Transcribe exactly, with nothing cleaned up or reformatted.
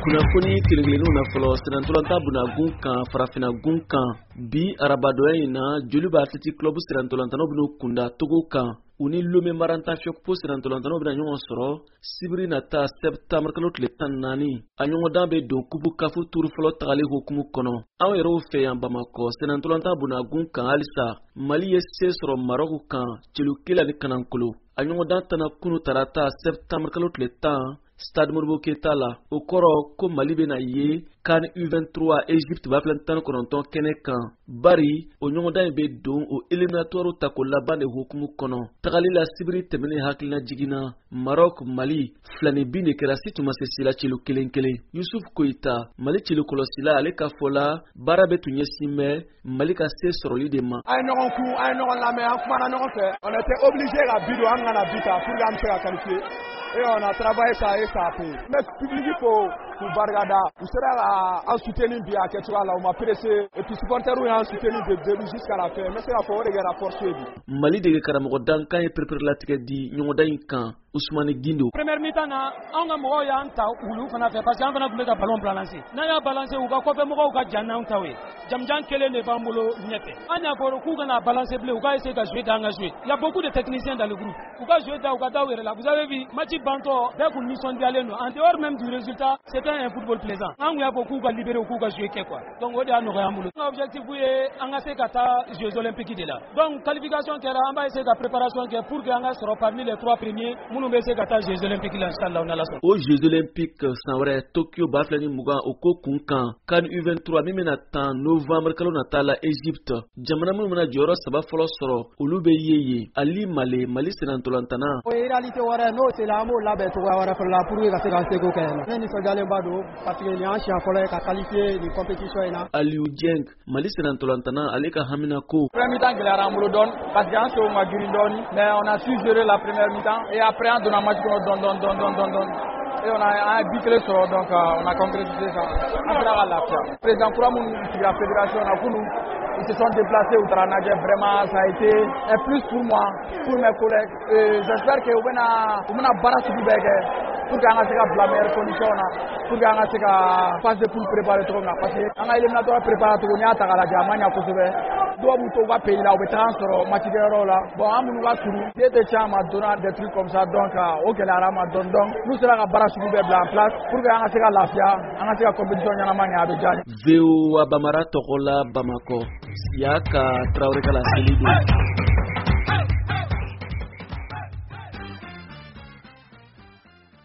Kunnafoni kelenkelen na fɔlɔ Sirantolanta Bunagun kan farafina gun kan bi arabadoya in na Joliba Athletic Club Sirantolantanaw bɛna kunda Togo kan u ni Lomé Maranta Fiopo Sirantolantanaw bɛna ɲɔgɔn sɔrɔ sibiri nata septembre kalo tile tan ni naani a ɲɔgɔndan bɛ don kubu kafu turu fɔlɔ tagali hukumu kɔnɔ. Anw yɛrɛw fɛ yan Bamakɔ Sirantolanta Bunagun kan halisa Mali ye se sɔrɔ Maroc kan Celu ni Kanankolo a ɲɔgɔndan tana kunu tarata septembre kalo tile tan Stade Modibo Keita la o kɔrɔ ko Mali bɛna ye CAN U vingt-trois Egypte b'a filɛ tan ni kɔnɔntɔn kɛnɛ kan bari o ɲɔgɔndan in bɛ don o éliminatoire ta ko laban de hukumu kɔnɔ. Tagali la sibiri tɛmɛnen hakilina jiginna Maroc Mali filani bin de kɛra si tuma se sila Celu kelen kelen. Yusuf Koyita Mali Celu kɔlɔsila ale ka fɔ la baara bɛ tun ɲɛsin bɛ Mali ka se sɔrɔli de ma. A ye ɲɔgɔn kun a ye ɲɔgɔn lamɛn an kumana ɲɔgɔn fɛ on était obligé ka bi don an kana bi ta pour que an bɛ se ka qualifier. Et on a travaillé ça et ça a payé. Mais public faut pour bargada. Vous serez en soutenu bien à quelque chose là, on m'a pressé. Et puis supporters ont soutenu de début jusqu'à la fin. Mais c'est la force de la force suivie. Mali de karamɔgɔ dankan ye prépare latigɛ di ɲɔgɔndan in kan Ousmane Gindo. Première mi-temps na an ka mɔgɔw y'an ta ulu fana fɛ parce que an fana tun bɛ ka ballon balancer. N'an y'a balancer u ka kɔfɛ mɔgɔw ka jan n'anw taw ye. Jamjan kelen de b'an bolo ɲɛfɛ. An y'a fɔ k'u kana balancer bilen u ka essayer ka jouer dans ka jouer. Il y a beaucoup de techniciens dans le groupe. U ka jouer da u ka da u yɛrɛ la. Vous avez vu match bantɔ bɛɛ kun nisɔndiyalen don. En dehors même du résultat, c'était un football plaisant. An y'a fɔ k'u ka libérer u k'u ka jouer kɛ quoi. Donc o de y'a nɔgɔya an bolo. An ka objectif ye an ka se ka taa Jeux olympiques de la. Donc qualification kɛra an b'a essayer ka préparation kɛ pour que an ka sɔrɔ parmi les trois premiers minnu bɛ se ka taa Jeux olympiques la inshallah on a la sɔrɔ. O Jeux olympiques san wɛrɛ Tokyo b'a filɛ ni mugan o ko kun kan CAN U vingt-trois min bɛna tan novembre kalo nata la Egypte. Jamana minnu bɛna jɔyɔrɔ saba fɔlɔ sɔrɔ olu bɛ ye ye Ali Male Mali Sirantolantana. O ye réalité wɛrɛ n'o sera an b'o labɛn cogoya wɛrɛ fɔlɔ la pour que ka se ka seko kɛ. Ne nisɔndiyalenba don parce que nin y'an siɲɛ fɔlɔ ye ka qualifier nin compétition in na. Aliou Dieng Mali Sirantolantana ale ka hamina ko. Première mi-temps gɛlɛyara an bolo dɔɔni parce que an se o ma girin dɔɔni mais on a su gérer la première mi-temps et après an donna match kɔnɔ dɔɔni dɔɔni dɔɔni dɔɔni dɔɔni et on a un but clé sɔrɔ donc uh, on a concrétisé ça an sera ka lafiya. Président kura minnu sigira fédération na kunu ils se sont déplacés au Tranagé, vraiment ça a été un plus pour moi, pour mes collègues. Et j'espère que vous allez barrer ce que pour qu'on ait la meilleure condition, pour qu'on ait la phase de poule préparée. Parce qu'on a éliminatoire préparé, on a attaqué la Germanie à Kosovo. Donc on va payer là, on va transférer match de là. Bon, on va sur nous. Des gens m'ont donné des trucs comme ça, donc ok la rame donne donc nous serons à barrer ce que en place pour qu'on ait la fia, on ait la compétition en Allemagne avec Djani. V O Abamara Tokola Bamako. Siaka Traoré Kala Selido.